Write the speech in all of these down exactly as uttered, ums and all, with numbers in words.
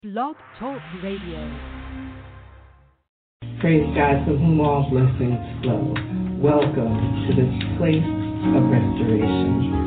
Blog Talk Radio. Praise God, from whom all blessings flow. Welcome to this place of restoration.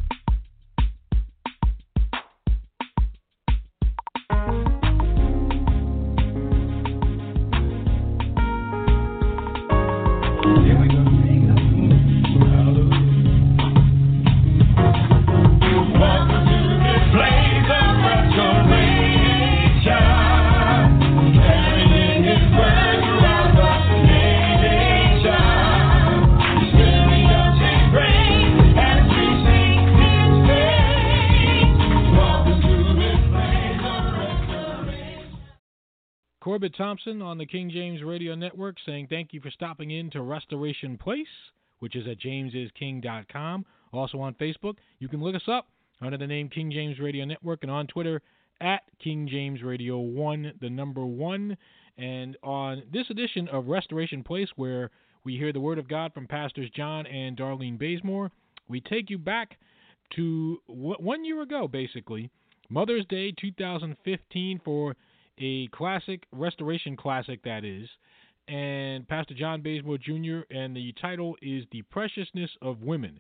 Corbett Thompson on the King James Radio Network saying thank you for stopping in to Restoration Place, which is at james is king dot com. Also on Facebook, you can look us up under the name King James Radio Network, and on Twitter at King James Radio one, the number one. And on this edition of Restoration Place, where we hear the Word of God from Pastors John and Darlene Bazemore, we take you back to one year ago, basically, Mother's Day two thousand fifteen, for a classic, restoration classic that is, and Pastor John Bazemore Junior, and the title is The Preciousness of Women.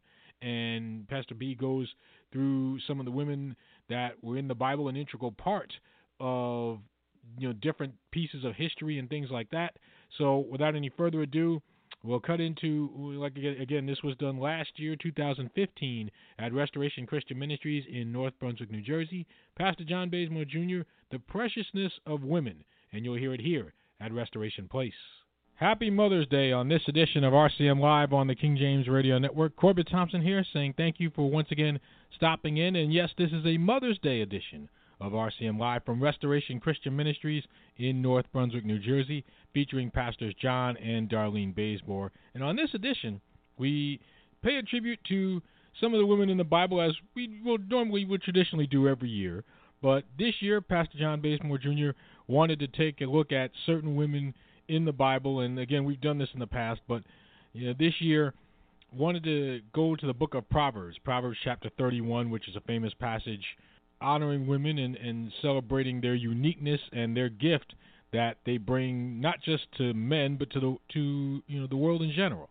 And Pastor B goes through some of the women that were in the Bible, an integral part of, you know, different pieces of history and things like that. So without any further ado, we'll cut into, like again, this was done last year, two thousand fifteen, at Restoration Christian Ministries in North Brunswick, New Jersey. Pastor John Bazemore Junior, The Preciousness of Women, and you'll hear it here at Restoration Place. Happy Mother's Day on this edition of R C M Live on the King James Radio Network. Corbett Thompson here saying thank you for once again stopping in. And yes, this is a Mother's Day edition of R C M Live from Restoration Christian Ministries in North Brunswick, New Jersey, featuring Pastors John and Darlene Bazemore. And on this edition, we pay a tribute to some of the women in the Bible, as we will normally would traditionally do every year. But this year, Pastor John Bazemore Junior wanted to take a look at certain women in the Bible. And again, we've done this in the past, but you know, this year wanted to go to the book of Proverbs, Proverbs chapter thirty-one, which is a famous passage honoring women and, and celebrating their uniqueness and their gift that they bring not just to men, but to the to you know the world in general.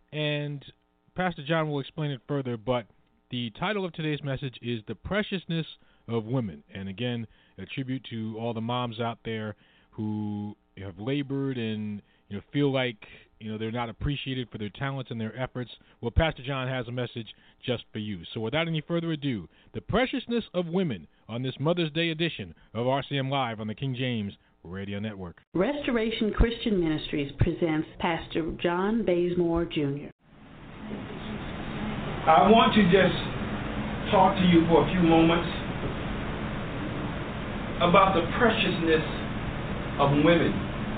And Pastor John will explain it further, but the title of today's message is The Preciousness of Women. And again, a tribute to all the moms out there who have labored and you know feel like you know they're not appreciated for their talents and their efforts. Well, Pastor John has a message just for you. So without any further ado, The Preciousness of Women on this Mother's Day edition of R C M Live on the King James Radio Network. Restoration Christian Ministries presents Pastor John Bazemore Junior I want to just talk to you for a few moments about the preciousness of women.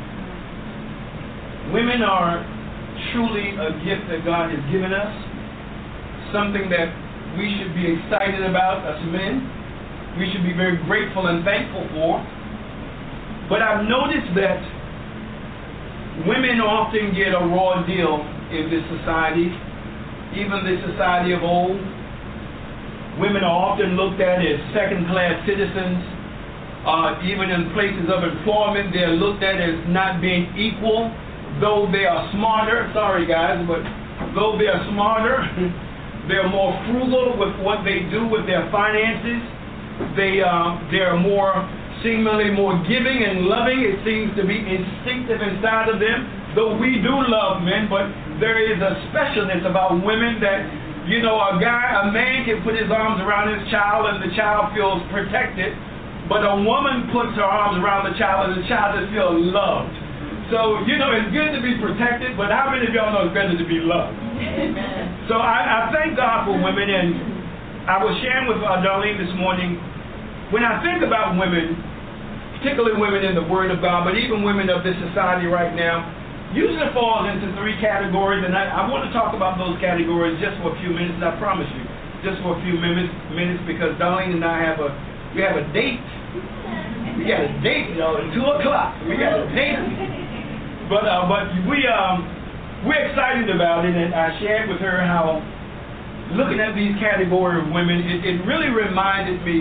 Women are truly a gift that God has given us, something that we should be excited about as men. We should be very grateful and thankful for. But I've noticed that women often get a raw deal in this society, even the society of old. Women are often looked at as second-class citizens. Uh, even in places of employment, they're looked at as not being equal, though they are smarter. Sorry, guys, but though they are smarter, they're more frugal with what they do with their finances. They uh, they're more seemingly more giving and loving. It seems to be instinctive inside of them. Though we do love men, but there is a specialness about women that, you know, a guy, a man can put his arms around his child and the child feels protected, but a woman puts her arms around the child and the child just feels loved. So, you know, it's good to be protected, but how many of y'all know it's better to be loved? Amen. So I, I thank God for women, and I was sharing with uh, Darlene this morning, when I think about women, particularly women in the Word of God, but even women of this society right now, usually falls into three categories, and I, I want to talk about those categories just for a few minutes, I promise you, just for a few minutes, minutes because Darlene and I have a, we have a date. We got a date, y'all, at two o'clock. We got a date. But uh, but we um we're excited about it, and I shared with her how looking at these category of women, it, it really reminded me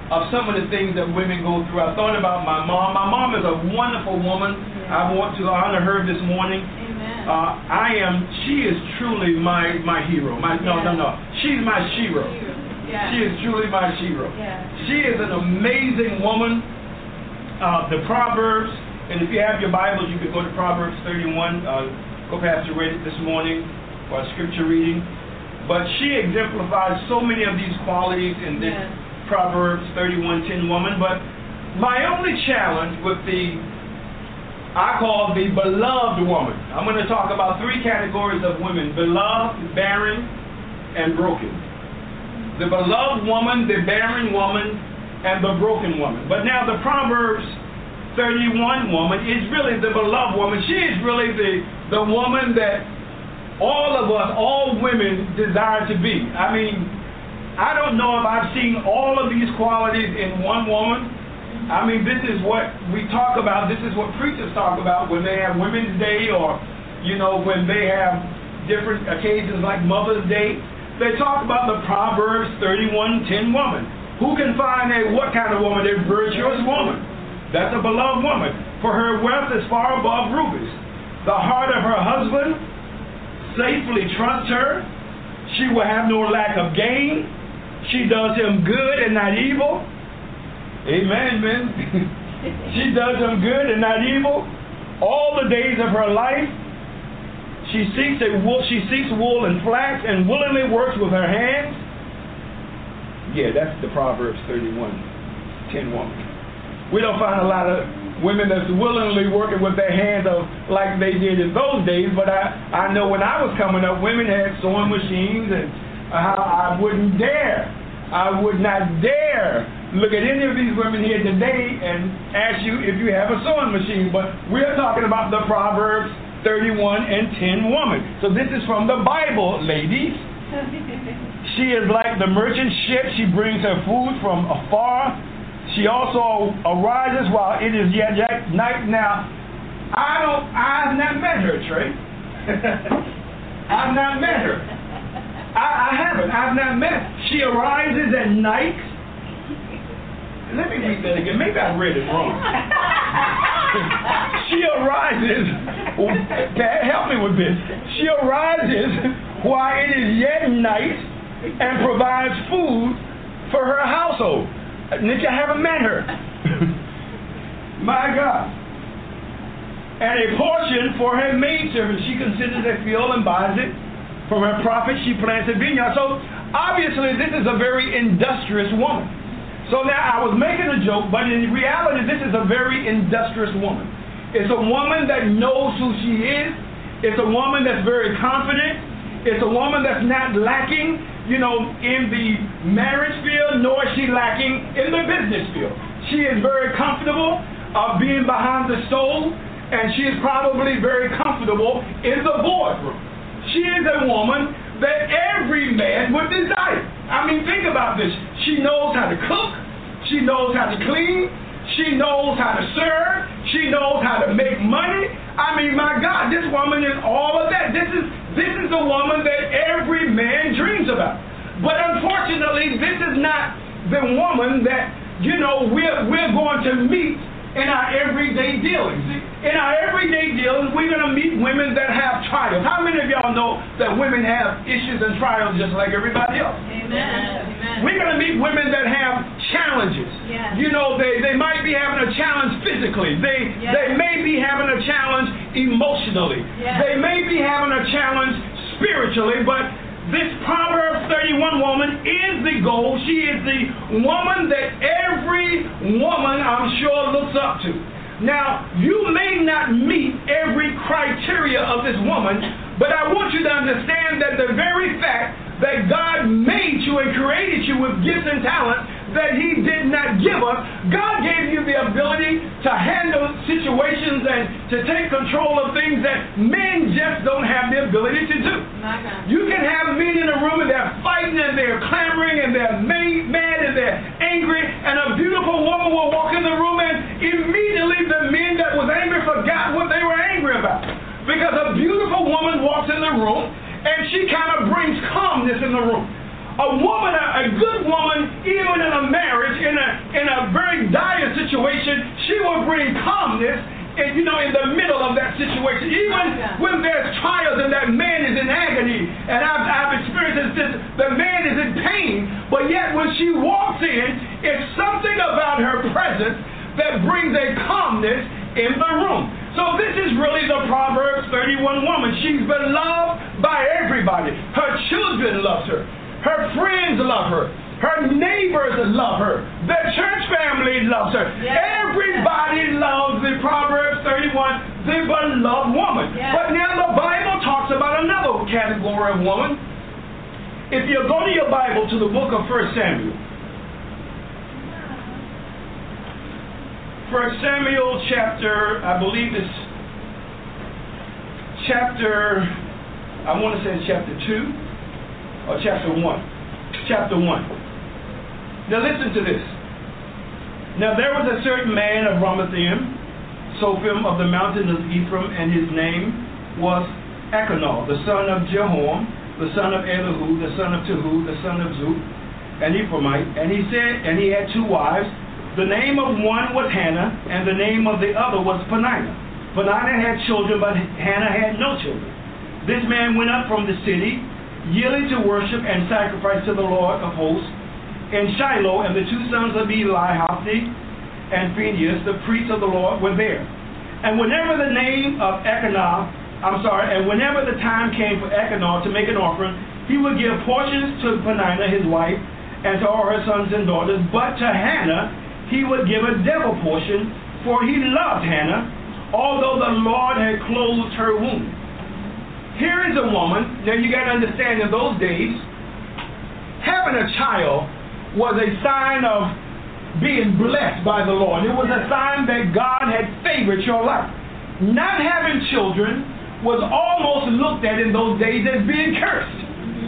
of some of the things that women go through. I thought about my mom. My mom is a wonderful woman. I want to honor her this morning. Amen. Uh, I am, she is truly my, my hero. My, no, no, no. She's my shero. Yeah. She is truly my shero. Yeah. She is an amazing woman. Uh, the Proverbs, and if you have your Bibles, you can go to Proverbs thirty-one. Uh, go Pastor read it this morning for scripture reading. But she exemplifies so many of these qualities in this Yes. Proverbs thirty-one ten woman. But my only challenge with the, I call the beloved woman. I'm going to talk about three categories of women: beloved, barren, and broken. The beloved woman, the barren woman, and the broken woman. But now the Proverbs thirty-one woman is really the beloved woman. She is really the, the woman that all of us, all women desire to be. I mean, I don't know if I've seen all of these qualities in one woman. I mean, this is what we talk about. This is what preachers talk about when they have Women's Day, or, you know, when they have different occasions like Mother's Day. They talk about the Proverbs thirty-one ten woman. Who can find a what kind of woman? A virtuous woman. That's a beloved woman. For her wealth is far above rubies. The heart of her husband safely trusts her. She will have no lack of gain. She does him good and not evil. Amen, man. She does him good and not evil. All the days of her life, she seeks a wool. She seeks wool and flax, and willingly works with her hands. Yeah, that's the Proverbs thirty-one ten woman. We don't find a lot of women that's willingly working with their hands of like they did in those days, but I, I know when I was coming up, women had sewing machines, and I, I wouldn't dare, I would not dare look at any of these women here today and ask you if you have a sewing machine. But we're talking about the Proverbs thirty-one and ten woman. So this is from the Bible, ladies. She is like the merchant ship. She brings her food from afar. She also arises while it is yet night. Now, I don't, I've not met her, Trey. I've not met her. I, I haven't. I've not met her. She arises at night. Let me read that again. Maybe I read it wrong. She arises. Help me with this. She arises while it is yet night and provides food for her household. Nick, I haven't met her. My God. And a portion for her maidservant. She considers a field and buys it. From her profit, she plants a vineyard. So, obviously, this is a very industrious woman. So now, I was making a joke, but in reality, this is a very industrious woman. It's a woman that knows who she is. It's a woman that's very confident. It's a woman that's not lacking, you know, in the marriage field, nor is she lacking in the business field. She is very comfortable uh, being behind the stove, and she is probably very comfortable in the boardroom. She is a woman that every man would desire. I mean, think about this. She knows how to cook. She knows how to clean. She knows how to serve. She knows how to make money. I mean, my God, this woman is all of that. This is this is the woman that every man dreams about. But unfortunately, this is not the woman that, you know, we're, we're going to meet in our everyday dealings. In our everyday dealings, we're going to meet women that have trials. How many of y'all know that women have issues and trials just like everybody else? Amen. Amen. We're going to meet women that have challenges. Yes. You know, they, they might be having a challenge physically. They yes. they may be having a challenge emotionally. Yes. They may be having a challenge spiritually, but this Proverbs thirty-one woman is the goal. She is the woman that every woman, I'm sure, looks up to. Now, you may not meet every criteria of this woman, but I want you to understand that the very fact that God made you and created you with gifts and talents that He did not give us, God gave you the ability to handle situations and to take control of things that men just don't have the ability to do. You can have men in a room and they're fighting and they're clamoring and they're mad and they're angry, and a beautiful woman will walk in the room and immediately the men that was angry forgot what they were angry about. Because a beautiful woman walks in the room and she kind of brings calmness in the room. a woman, a, a good woman, even in a marriage, in a in a very dire situation, she will bring calmness. And, you know, in the middle of that situation, even when there's trials and that man is in agony, and I've, I've experienced this, the man is in pain, but yet when she walks in, it's something about her presence that brings a calmness in the room. So this is really the Proverbs thirty-one woman. She's been loved by everybody. Her children love her. Her friends love her. Her neighbors love her. The church family loves her. Yes. Everybody loves the Proverbs thirty-one, the beloved woman. Yes. But now the Bible talks about another category of woman. If you go to your Bible to the book of First Samuel. First Samuel chapter, I believe it's chapter, I want to say it's chapter two or chapter one. Chapter one. Now listen to this. Now there was a certain man of Ramathaim, Sophim of the mountain of Ephraim, and his name was Elkanah, the son of Jehoram, the son of Elihu, the son of Tehu, the son of Zuf, an Ephraimite. And he said, and he had two wives. The name of one was Hannah, and the name of the other was Peninnah. Peninnah had children, but Hannah had no children. This man went up from the city, yielding to worship and sacrifice to the Lord of hosts in Shiloh, and the two sons of Eli, Hophni and Phinehas, the priests of the Lord, were there. And whenever the name of Elkanah, I'm sorry, and whenever the time came for Elkanah to make an offering, he would give portions to Peninnah, his wife, and to all her sons and daughters, but to Hannah he would give a double portion, for he loved Hannah, although the Lord had closed her womb. Here is a woman, now you got to understand, in those days, having a child was a sign of being blessed by the Lord. It was a sign that God had favored your life. Not having children was almost looked at in those days as being cursed.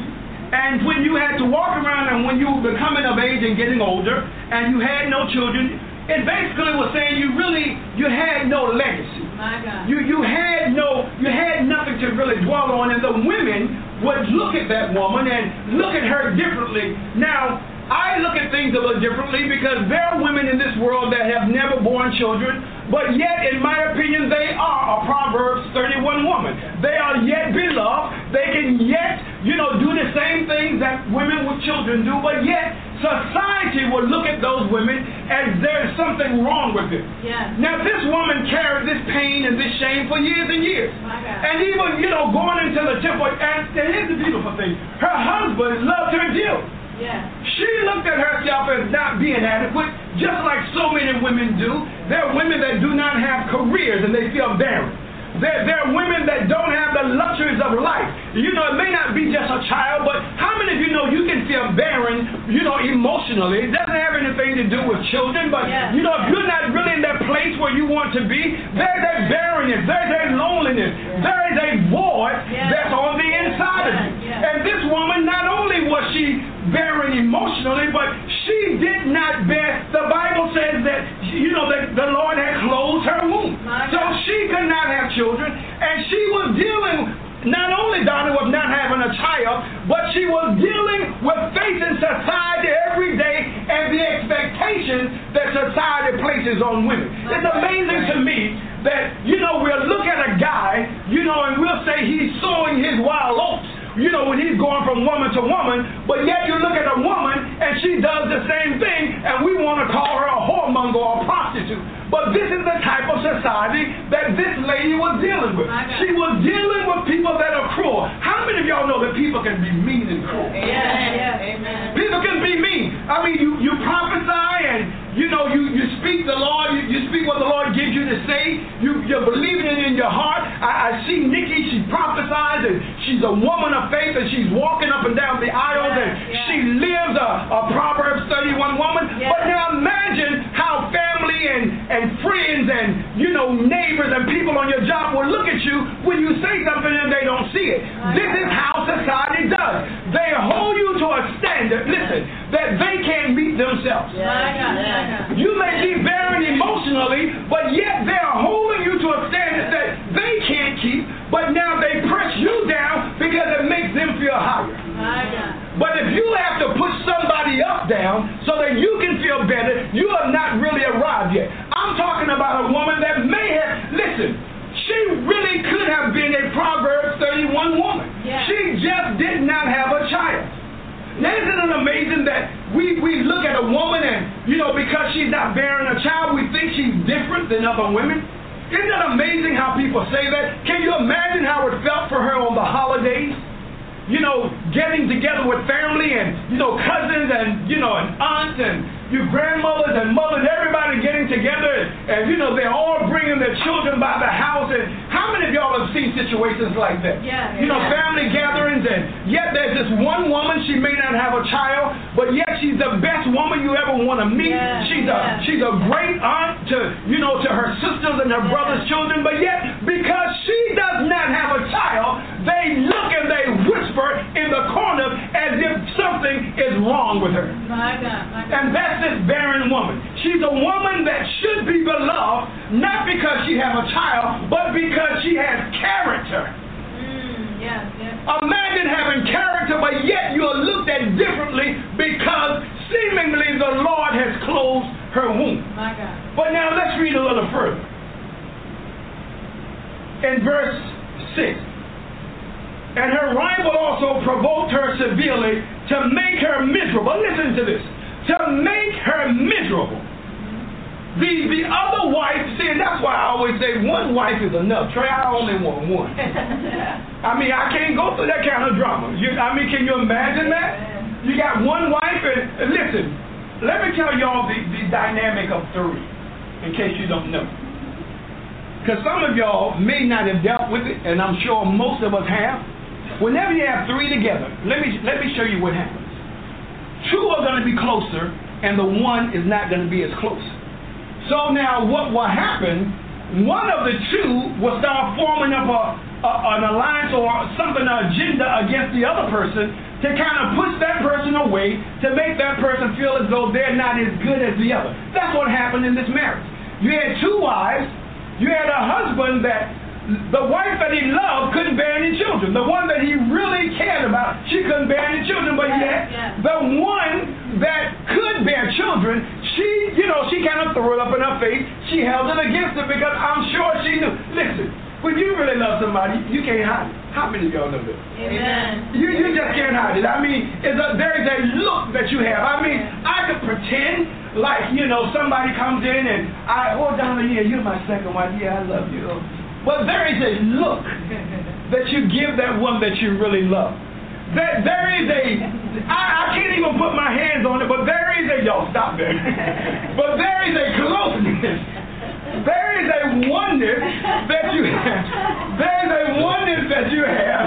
And when you had to walk around and when you were becoming of age and getting older and you had no children, it basically was saying you really, you had no legacy. My God. You, you had no, you had nothing to really dwell on, and the women would look at that woman and look at her differently. Now, I look at things a little differently because there are women in this world that have never born children, but yet, in my opinion, they are a Proverbs thirty-one woman. They are yet beloved. They can yet, you know, do the same things that women with children do, but yet society will look at those women as there's something wrong with them. Yes. Now, this woman carried this pain and this shame for years and years. And even, you know, going into the temple, and here's the beautiful thing. Her husband loved her dearly. Yeah. She looked at herself as not being adequate, just like so many women do. There are women that do not have careers and they feel barren. There, there are women that don't have the luxuries of life. You know, it may not be just a child, but how many of you know you can feel barren, you know, emotionally? It doesn't have anything to do with children, but, yes. you know, if you're not really in that place where you want to be, there's that barrenness, there's that loneliness, yes. there is a void yes. that's on the inside yes. of you. Yes. And this woman, not only was she barren emotionally, but she did not bear. The Bible says that, you know, that the Lord had closed her womb. So she could not have children, and she was dealing not only, Donna, with not having a child, but she was dealing with facing society every day and the expectations that society places on women. It's amazing to me that, you know, we'll look at a guy, you know, and we'll say he's sowing his wild oats, you know, when he's going from woman to woman, but yet you look at a woman and she does the same thing, and we want to call her a whoremonger or a prostitute. But this is the type of society that this lady was dealing with. She was dealing with people that are cruel. How many of y'all know that people can be mean and cruel? Yeah, yeah, amen. People can be mean. I mean, you, you prophesy and, you know, you, you speak the Lord, you, you speak what the Lord gives you to say. You, you're believing it in your heart. I, I see Nikki, she prophesies, and she's a woman of faith, and she's walking up and down the aisles, yeah, and yeah. she lives a, a Proverbs thirty-one woman. Yeah. But now imagine how family and, and friends and, you know, neighbors and people on your job will look at you when you say something and they don't see it. Oh, this is how society does. They hold you to a standard, listen, that they can't meet themselves. Yeah, yeah. You may be barren emotionally, but yet they are holding you to a standard that they can't keep, but now they press you down because it makes them feel higher. Yeah. But if you have to often that we, we look at a woman and, you know, because she's not bearing a child, we think she's different than other women. Isn't that amazing how people say that? Can you imagine how it felt for her on the holidays? You know, getting together with family and, you know, cousins and, you know, and aunts and your grandmothers and mothers, everybody getting together and, and, you know, they're all bringing their children by the house. And how many of y'all have seen situations like that? Yeah. You know, yeah. family gatherings, and yet there's this one woman, she may not have a child, but yet she's the best woman you ever want to meet. Yeah. She's a yeah. she's a great aunt to, you know, to her sisters and her yeah. brother's children, but yet because she does not have a child, they look and they whisper in the corner as if something is wrong with her. My God, my God. And that's this barren woman. She's a woman that should be beloved, not because she has a child, but because she has character. Mm, yes, yes. Imagine having character, but yet you are looked at differently because seemingly the Lord has closed her womb. My God. But now let's read a little further. In verse six. And her rival also provoked her severely to make her miserable. Listen to this. To make her miserable. The the other wife, see, and that's why I always say one wife is enough. Trey, I only want one. I mean, I can't go through that kind of drama. You, I mean, can you imagine that? You got one wife, and, and listen, let me tell y'all the, the dynamic of three, in case you don't know. Because some of y'all may not have dealt with it, and I'm sure most of us have. Whenever you have three together, let me let me show you what happens. Two are going to be closer, and the one is not going to be as close. So now what will happen, one of the two will start forming up a, a, an alliance or something, an agenda against the other person to kind of push that person away, to make that person feel as though they're not as good as the other. That's what happened in this marriage. You had two wives. You had a husband that the wife that he loved couldn't bear any children. The one that he really cared about, she couldn't bear any children. But yet, yeah. the one that could bear children, she, you know, she kind of threw it up in her face. She held it against her because I'm sure she knew. Listen, when you really love somebody, you can't hide it. How many of y'all know that? Amen. You, you just can't hide it. I mean, it's a, there is a look that you have. I mean, I could pretend like, you know, somebody comes in and I, oh, Donna, yeah, you're my second wife. Yeah, I love you. But there is a look that you give that one that you really love. There, there is a, I, I can't even put my hands on it, but there is a, y'all stop there. But there is a closeness. There is a oneness that you have. There is a oneness that you have.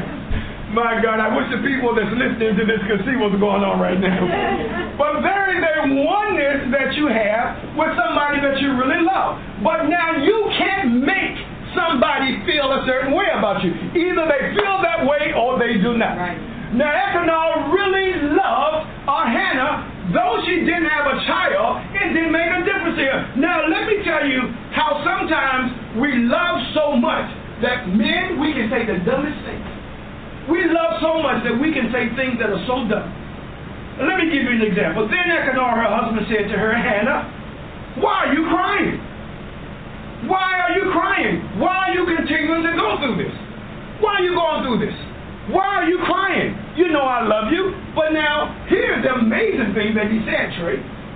My God, I wish the people that's listening to this could see what's going on right now. But there is a oneness that you have with somebody that you really love. But now you can't make somebody feel a certain way about you. Either they feel that way or they do not. Right. Now, Elkanah really loved uh, Hannah. Though she didn't have a child, it didn't make a difference to her. Now, let me tell you how sometimes we love so much that men, we can say the dumbest things. We love so much that we can say things that are so dumb. Let me give you an example. Then Elkanah, her husband, said to her, Hannah, why are you crying? Why are you crying? Why are you continuing to go through this? Why are you going through this? Why are you crying? You know I love you. But now, here's the amazing thing that he said, Trey.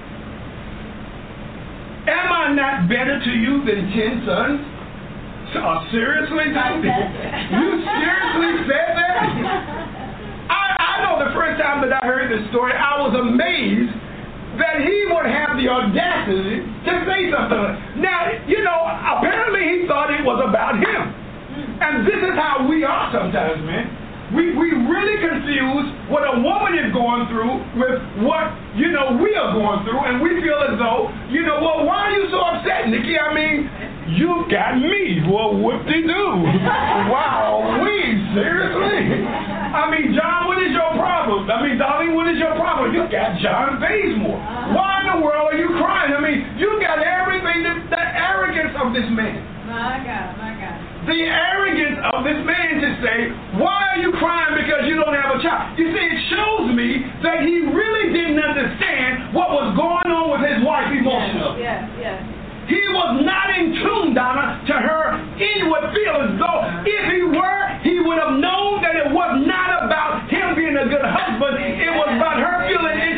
Am I not better to you than ten sons? Uh, seriously? You seriously said that? I, I know the first time that I heard this story, I was amazed that he would have the audacity to say something like that. Now, you know, apparently he thought it was about him. And this is how we are sometimes, man. We we really confuse what a woman is going through with what, you know, we are going through, and we feel as though, you know, well, why are you so upset, Nikki? I mean, you got me. Well, whoop-de-doo. Wow, we, seriously? I mean, John, what is your problem? I mean, darling, what is your problem? You got John Bazemore. Why in the world are you crying? I mean, you got everything, that, the arrogance of this man. My God, my God. The arrogance of this man to say, why are you crying because you don't have a child? You see, it shows me that he really didn't understand what was going on with his wife emotionally. Yes, yes. He was not in tune, Donna, to her inward feelings. Though if he were, he would have known that it was not about him being a good husband. It was about her feeling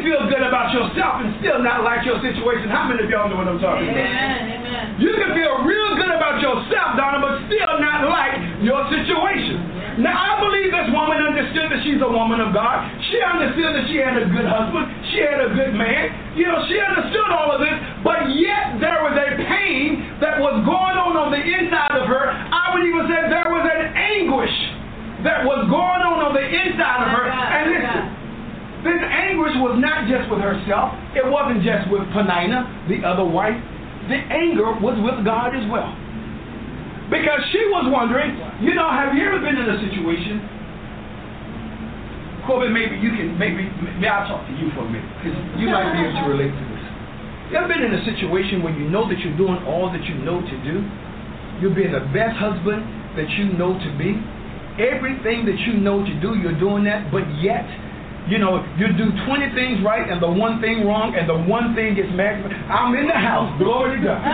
feel good about yourself and still not like your situation. How many of y'all know what I'm talking about? Amen. You can feel real good about yourself, Donna, but still not like your situation. Now, I believe this woman understood that she's a woman of God. She understood that she had a good husband. She had a good man. You know, she understood all of this, but yet there was a pain that was going on on the inside of her. I would even say there was an anguish that was going on on the inside of her. And listen, this anguish was not just with herself. It wasn't just with Penina, the other wife. The anger was with God as well. Because she was wondering, you know, have you ever been in a situation, Corbin, maybe you can, maybe, maybe I'll talk to you for a minute, because you might be able to relate to this. You ever been in a situation where you know that you're doing all that you know to do? You're being the best husband that you know to be. Everything that you know to do, you're doing that, but yet, you know, you do twenty things right and the one thing wrong, and the one thing gets magnified. I'm in the house, glory to God.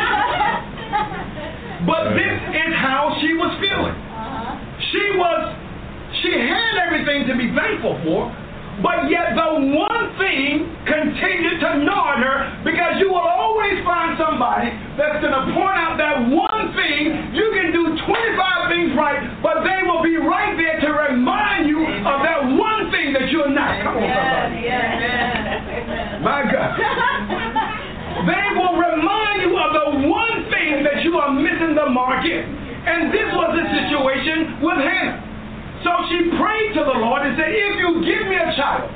But this is how she was feeling. She was, she had everything to be thankful for, but yet the one thing continued to gnaw at her, because you will always find somebody that's going to point out that one thing. You can do twenty-five things right, but they will be right there to remind you of that one thing that you're not. Come on, somebody. My God. They will remind you of the one thing that you are missing the mark in. And this was the situation with Hannah. So she prayed to the Lord and said, if you give me a child,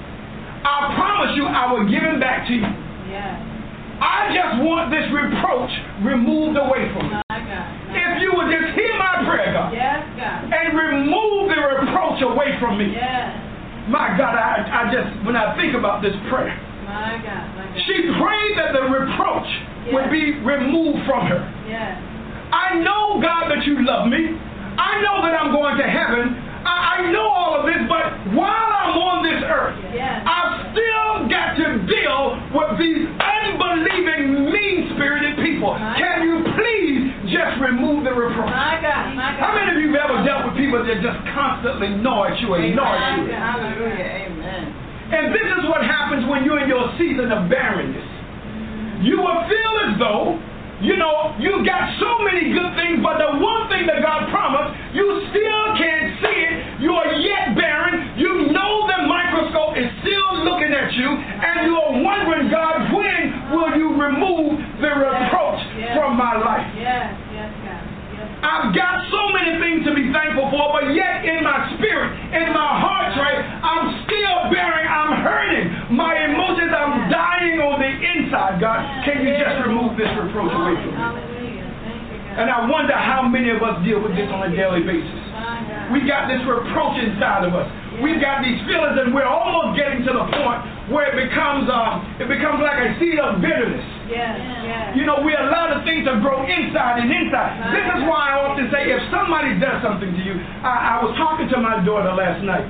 I promise you I will give him back to you. Yeah. I just want this reproach removed away from me. My God. If you would just hear my prayer, God, Yes, God. and remove the reproach away from me. Yes. My God, I, I just, when I think about this prayer, My God. My God. she prayed that the reproach Yes. would be removed from her. Yes. I know, God, that you love me. I know that I'm going to heaven. I, I know all of this, but while I'm on this earth, Yes. I've still got to deal with these unbelieving, mean-spirited people. My Can you please just remove the reproach? My God. My God. How many of you have ever dealt with people that just constantly gnaw at you and gnaw at you? Hallelujah. Amen. And this is what happens when you're in your season of barrenness. You will feel as though, you know, you got so many good things, but the one thing that God promised, you still can't see it. You are yet barren. You know the microscope is still looking at you, and you are wondering, God, when will you remove the reproach Yes. from my life? Yes. Yes, God. Yes. I've got so many things to be thankful for, but yet in my spirit, in my heart, right, I'm still bearing, I'm hurting. My emotions, I'm dying on the inside, God. Can you just remove this reproach away from me? Hallelujah. Thank you, God. And I wonder how many of us deal with this on a daily basis. My God. We got this reproach inside of us. We've got these feelings, and we're almost getting to the point where it becomes um, it becomes like a seed of bitterness. Yes. Yes. You know, we allow the things to grow inside and inside. This is why I often say, if somebody does something to you, I, I was talking to my daughter last night,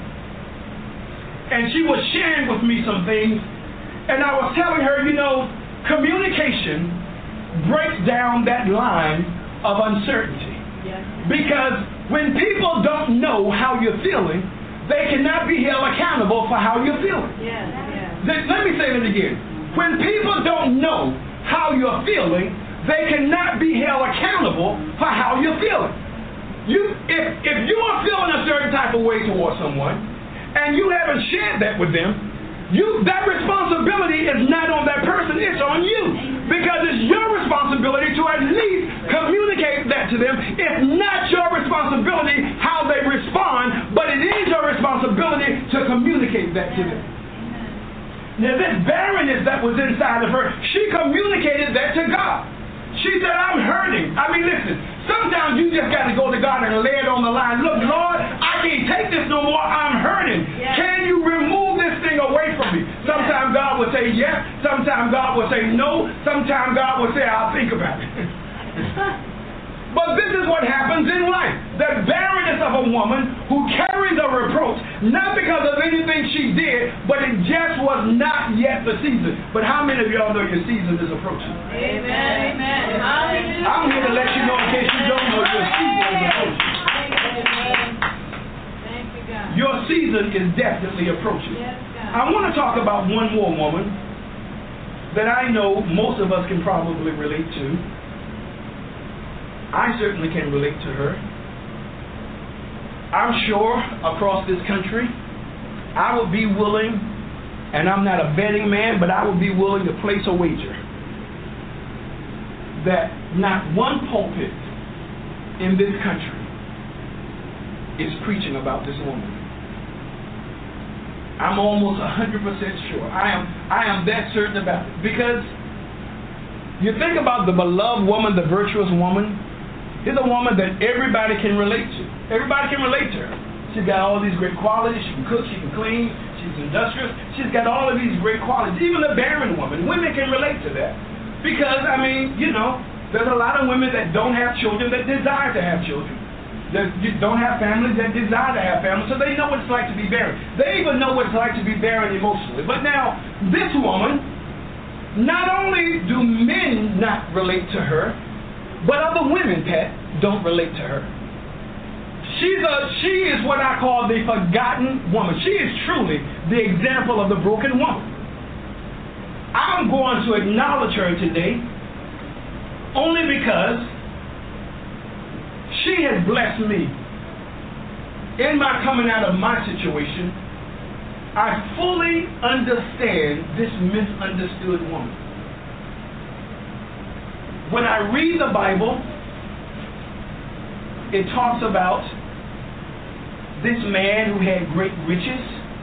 and she was sharing with me some things, and I was telling her, you know, communication breaks down that line of uncertainty. Yes. Because when people don't know how you're feeling, they cannot be held accountable for how you're feeling. Yes. Yes. Let let me say that again. When people don't know how you're feeling, they cannot be held accountable for how you're feeling. You, if, if you are feeling a certain type of way towards someone, and you haven't shared that with them, you, that responsibility is not on that person, it's on you. Because it's your responsibility to at least communicate that to them. It's not your responsibility how they respond, but it is your responsibility to communicate that to them. Now, this barrenness that was inside of her, she communicated that to God. She said, I'm hurting. I mean, listen, sometimes you just got to go to God and lay it on the line. Look, Lord, I can't take this no more. I'm hurting. Yes. Can you remove this thing away from me? Sometimes God will say yes. Sometimes God will say no. Sometimes God will say, I'll think about it. But this is what happens in life. The barrenness of a woman who carries a reproach, not because of anything she did, but it just was not yet the season. But how many of y'all know your season is approaching? Amen. Amen. Hallelujah. I'm here to let you know, in case you don't know, your season is approaching. Thank you, God. God. Your season is definitely approaching. Yes, God. I want to talk about one more woman that I know most of us can probably relate to. I certainly can relate to her. I'm sure across this country, I would be willing, and I'm not a betting man, but I would be willing to place a wager that not one pulpit in this country is preaching about this woman. I'm almost one hundred percent sure. I am I am that certain about it. Because you think about the beloved woman, the virtuous woman, is a woman that everybody can relate to. Everybody can relate to her. She's got all these great qualities. She can cook, she can clean, she's industrious. She's got all of these great qualities. Even the barren woman, women can relate to that. Because, I mean, you know, there's a lot of women that don't have children that desire to have children. That don't have families that desire to have families, so they know what it's like to be barren. They even know what it's like to be barren emotionally. But now, this woman, not only do men not relate to her, but other women, Pat, don't relate to her. She's a, she is what I call the forgotten woman. She is truly the example of the broken woman. I'm going to acknowledge her today only because she has blessed me. In my coming out of my situation, I fully understand this misunderstood woman. When I read the Bible, it talks about this man who had great riches,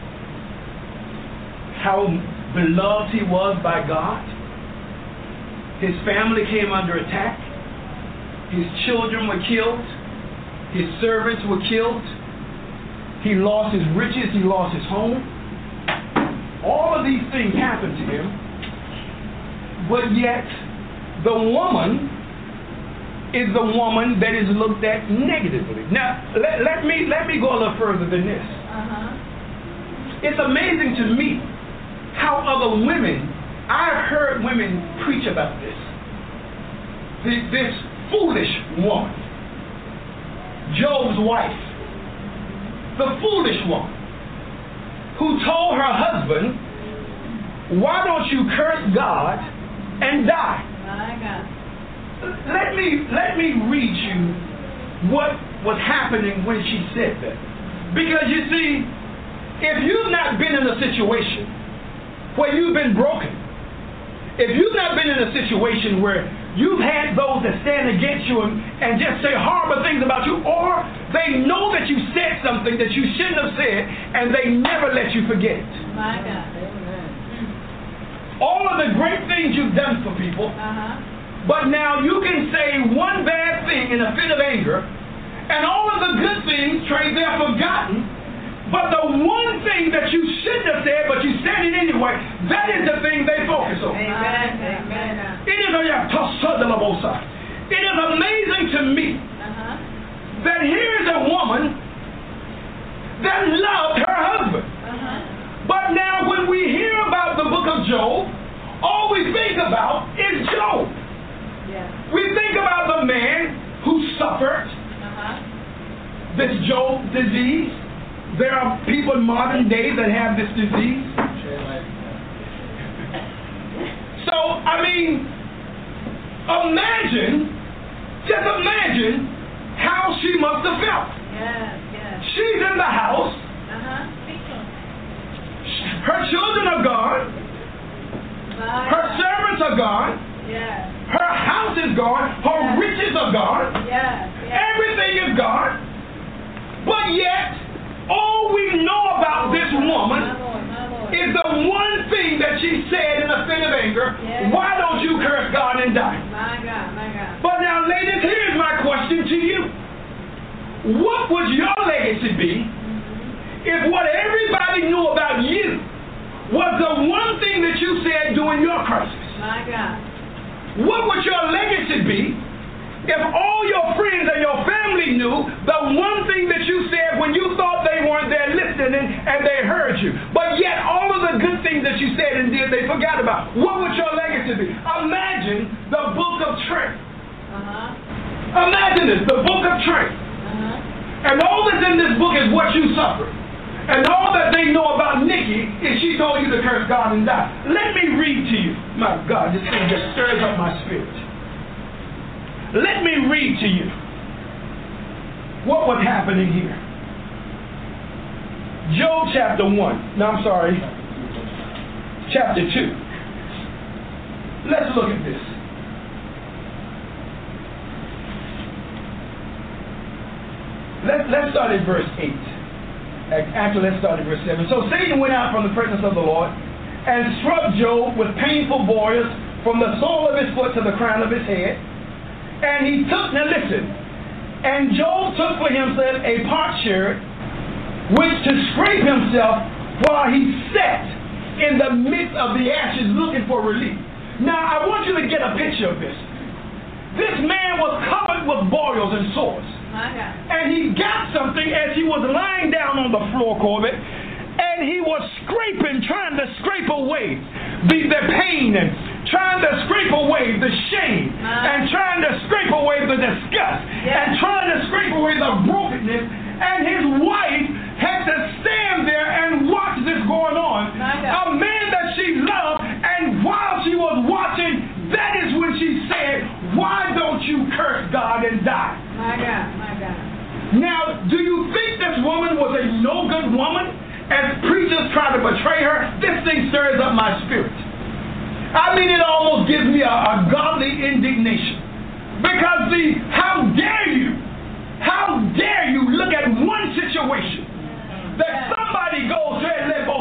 how beloved he was by God. His family came under attack. His children were killed. His servants were killed. He lost his riches. He lost his home. All of these things happened to him. But yet, the woman is the woman that is looked at negatively. Now, let, let me let me go a little further than this. Uh-huh. It's amazing to me how other women, I've heard women preach about this. This, this foolish woman, Job's wife, the foolish woman who told her husband, why don't you curse God and die? My God. Let me, let me read you what was happening when she said that. Because you see, if you've not been in a situation where you've been broken, if you've not been in a situation where you've had those that stand against you and, and just say horrible things about you, or they know that you said something that you shouldn't have said, and they never let you forget it. My God. All of the great things you've done for people, Uh-huh. but now you can say one bad thing in a fit of anger, and all of the good things, Trey, they're forgotten. But the one thing that you shouldn't have said, but you said it anyway, that is the thing they focus on. Amen. Amen. It is, it is amazing to me Uh-huh. that here is a woman that loved her husband. Uh-huh. But now when we hear about the book of Job, all we think about is Job. Yeah. We think about the man who suffered Uh-huh. this Job disease. There are people in modern day that have this disease. So, I mean, imagine, just imagine how she must have felt. Yes, yes. She's in the house. Uh-huh. Her children are gone. My Her God. servants are gone. Yes. Her house is gone. Her Yes. riches are gone. Yes. Yes. Everything is gone. But yet, all we know about this My woman Lord, my Lord. is the one thing that she said in a fit of anger. Yes. Why don't you curse God and die? My God, my God. But now, ladies, here's my question to you. What would your legacy be if what everybody knew about you was the one thing that you said during your crisis? My God. What would your legacy be if all your friends and your family knew the one thing that you said when you thought they weren't there listening and they heard you, but yet all of the good things that you said and did they forgot about? What would your legacy be? Imagine the book of Trey. Uh-huh. Imagine this, the book of Trey. Uh-huh. And all that's in this book is what you suffered. And all that they know about Nikki is she told you to curse God and die. Let me read to you. My God, this thing just stirs up my spirit. Let me read to you what was happening here. Job chapter one. No, I'm sorry. Chapter two. Let's look at this. Let's, let's start at verse eight. Actually, let's start at verse seven. So Satan went out from the presence of the Lord and struck Job with painful boils from the sole of his foot to the crown of his head. And he took, now listen, and Job took for himself a potsherd which to scrape himself while he sat in the midst of the ashes looking for relief. Now, I want you to get a picture of this. This man was covered with boils and sores. And he got something as he was lying down on the floor, Corbett, and he was scraping, trying to scrape away the, the pain and trying to scrape away the shame and trying to scrape away the disgust and trying to scrape away the brokenness. And his wife had to stand there and watch this going on. A man that she loved, and while she was watching, that is when she said, why don't you curse God and die? My God, my God. Now, do you think this woman was a no-good woman? As preachers try to betray her, this thing stirs up my spirit. I mean, it almost gives me a, a godly indignation. Because the, how dare you, how dare you look at one situation that somebody goes through,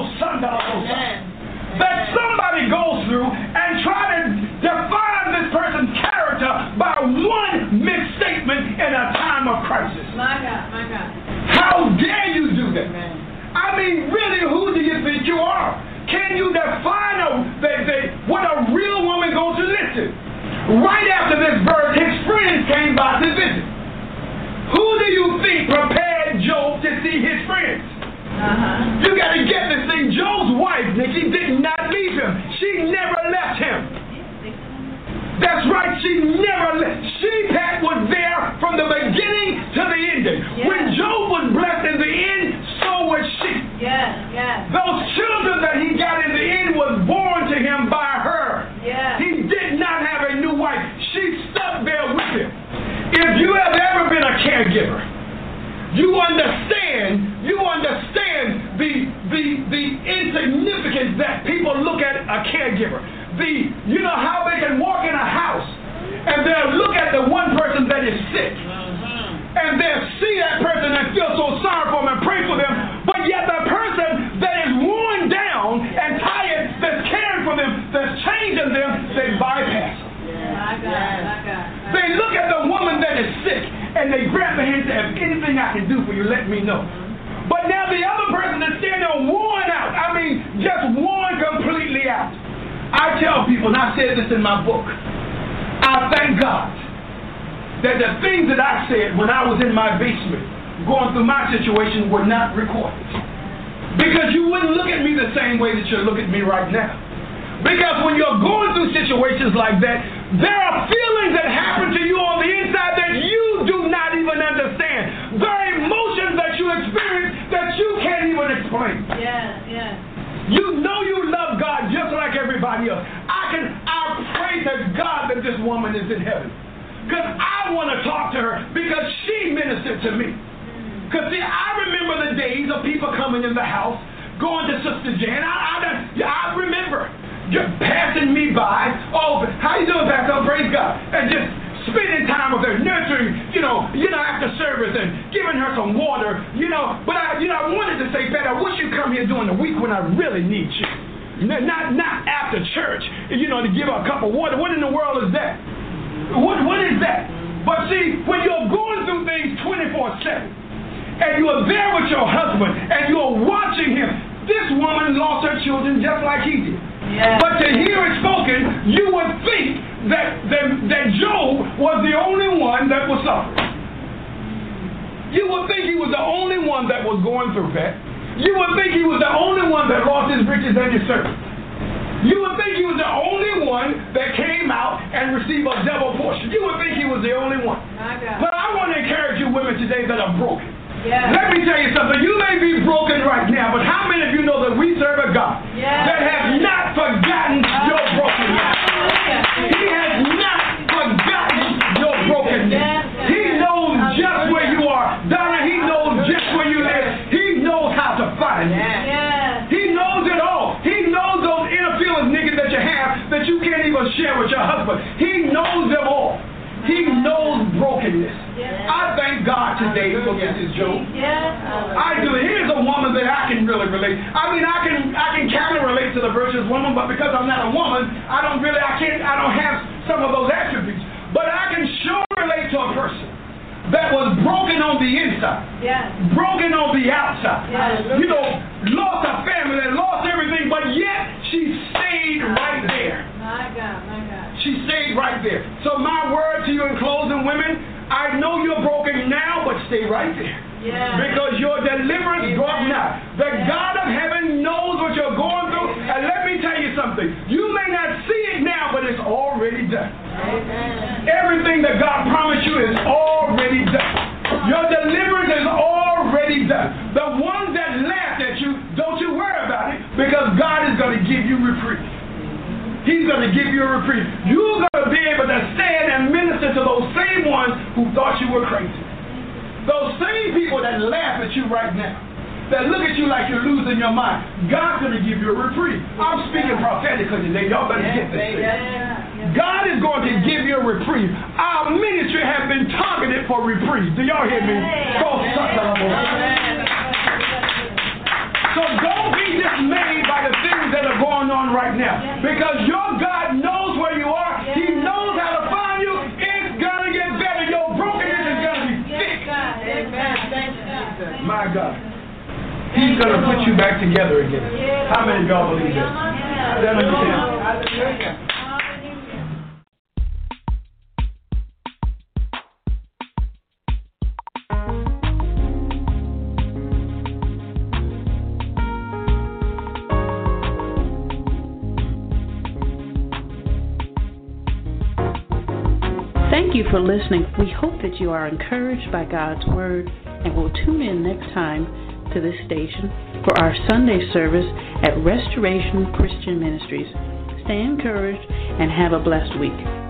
that somebody goes through and try to define this person's character by one misstatement in a time of crisis. My God, my God. How dare you do that? I mean, really, who do you think you are? Can you define a, the, the, what a real woman goes to listen? Right after this verse, his friends came by to visit. Who do you think prepared Job to see his friends? Uh-huh. You got to get this thing. Job's wife, Nikki, did not leave him. She never left him. That's right, she never left. She, Pat, was there from the beginning to the ending. Yes. When Job was blessed in the end, so was she. Yes, yes. Those children that he got in the end was born to him by her. Yes. He did not have a new wife. She stuck there with him. If you have ever been a caregiver, you understand, you understand the, the, the insignificance that people look at a caregiver. The, you know how they can walk in a house and they'll look at the one person that is sick and they'll see that person and feel so sorry for them and pray for them, but yet the person that is worn down and tired, that's caring for them, that's changing them, they bypass them. My God, my God. They look at the woman that is sick and they grab their hands and say, if anything I can do for you, let me know. But now the other person is standing there worn out. I mean, just worn completely out. I tell people, and I said this in my book, I thank God that the things that I said when I was in my basement going through my situation were not recorded. Because you wouldn't look at me the same way that you look at me right now. Because when you're going through situations like that, there are feelings that happen to you on the inside that you do not even understand. There are emotions that you experience that you can't even explain. Yes, yes. You know you love God just like everybody else. I can, I pray to God that this woman is in heaven. Because I want to talk to her because she ministered to me. Because see, I remember the days of people coming in the house, going to Sister Jan. I, I, I remember just passing me by. Oh, how you doing, Pastor? Praise God. And just spending time with her, nurturing, you know, you know, after service and giving her some water, you know. But I, you know, I wanted to say, Pat, I wish you come here during the week when I really need you. Not, not after church, you know, to give her a cup of water. What in the world is that? What, what is that? But see, when you're going through things twenty-four seven, and you are there with your husband, and you are watching him, this woman lost her children just like he did. Yes. But to hear it spoken, you would think that, that, that Job was the only one that was suffering. You would think he was the only one that was going through that. You would think he was the only one that lost his riches and his servants. You would think he was the only one that came out and received a double portion. You would think he was the only one. But I want to encourage you women today that are broken. Yes. Let me tell you something. You may be broken right now. Yes. He knows it all. He knows those inner feelings, niggas, that you have that you can't even share with your husband. He knows them all. He knows brokenness. Yes. I thank God today for Missus Joe. Yes. I do. Here's a woman that I can really relate. I mean, I can I can kind of relate to the virtuous woman, but because I'm not a woman, I don't really, I can't, I don't have some of those attributes. But I can sure relate to a person that was broken on the inside, Yes. broken on the outside. Yes. You know, lost her family, and lost everything, but yet she stayed right there. My God, my God. She stayed right there. So my word to you in closing, women, I know you're broken now, but stay right there. Yes. Because your deliverance brought nigh. The God of heaven knows what you're going through. And let me tell you something. You may not see it now, but it's already done. Amen. Everything that God promised you is already done. Your deliverance is already done. The ones that laughed at you, don't you worry about it, because God is going to give you reprieve. He's going to give you a reprieve. You're going to be able to stand and minister to those same ones who thought you were crazy. Those same people that laugh at you right now, that look at you like you're losing your mind, God's going to give you a reprieve. I'm speaking prophetically today. Y'all better get this thing. God is going to give you a reprieve. Our ministry has been targeted for reprieve. Do y'all hear me? Go suck it up. So don't be dismayed by the things that are going on right now, because your God knows where you are. He knows how to find you. It's going to get better. Your brokenness is going to be fixed. My God. He's going to put you back together again. How many of y'all believe this? Seven to ten. Hallelujah. Thank you for listening. We hope that you are encouraged by God's Word and will tune in next time to this station for our Sunday service at Restoration Christian Ministries. Stay encouraged and have a blessed week.